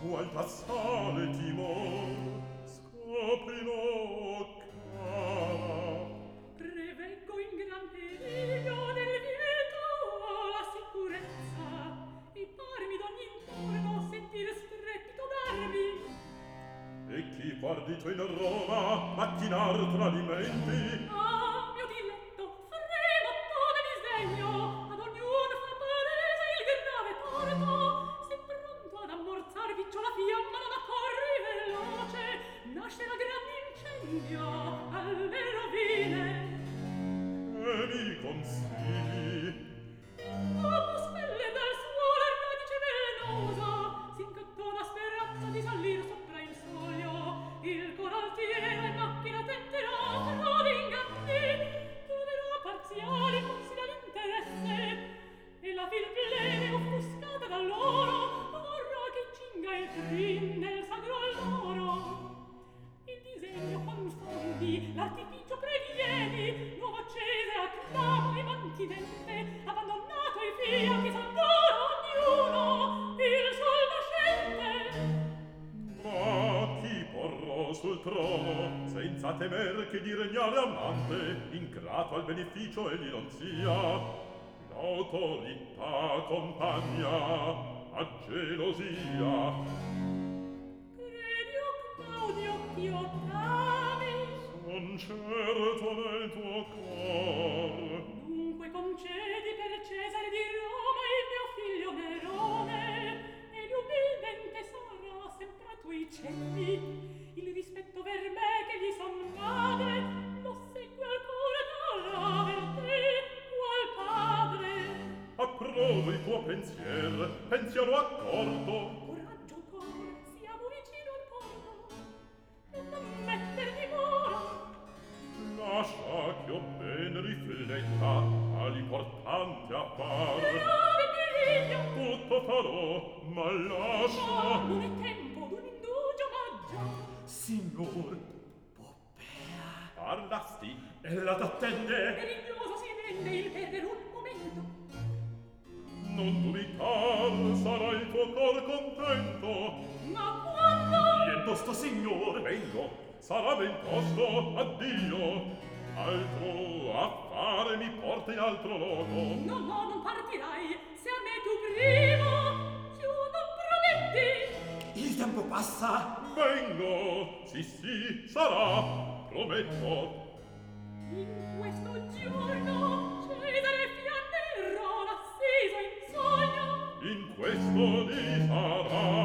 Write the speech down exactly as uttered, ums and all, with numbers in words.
qual t'assale timor, scoprilo, cara. Preveggo in gran periglio del vieto la sicurezza, e parmi d'ogni intorno sentir strepito d'armi. E chi guardito in Roma macchinar tradimenti? Ah, mio diletto, fremo come disdegno, ad ognuno fa palese il grave torto. Se pronto ad ammorzar viccio la fiamma non accorri veloce, nasce la gran incendio alle rovine. Che mi consigli? Dopo spelle dal suolo e radice velenosa, s'incattò la speranza di salir sopra il soglio. Il coraltiero in macchina tenterà fra d'inganni, troverà parziale consiglio l'interesse, e la vil plebe offuscata dall'oro vorrà che cinga il crin del sacro alloro. Il disegno confondi, l'artificio previeni, nuovo accese acclama e mantinente, abbandonato i fiati s'addora ognuno, il sol nascente. Ma chi porrò sul trono senza temer che di regnare amante, ingrato al beneficio egli non sia? L'autorità compagna a gelosia. Credi, o Claudio, ch'io t'ami? Son certo nel tuo cor. Dunque concedi per Cesare di Roma il mio figlio Nerone, ed umilmente sarà sempre a tuoi cenni. Il rispetto ver me che gli son madre lo segue ancora da ver te, qual padre. Approvo il tuo pensier, pensiero accorto. Coraggio, cor, siamo vicino al porto, e non metter dimora. Lascia ch'io ben rifletta all'importante appar. Grave periglio! Tutto farò, ma lascia. Ma non è tempo d'un indugio maggior. Signor Poppea, Parlasti. ella t'attende. Periglioso si rende il perdere un momento. Non dubitar, sarà il tuo cor contento. Ma quando? Bien tosto, signor. Vengo, sarà ben tosto, addio. Altro affare mi porta in altro loco. No, no, non partirai. Se a me tu primo, se non prometti. Il tempo passa. Vengo, sì sì, sarà, prometto. In questo giorno Cesare Fiannerò l'assiso in sogno. In questo di sarà.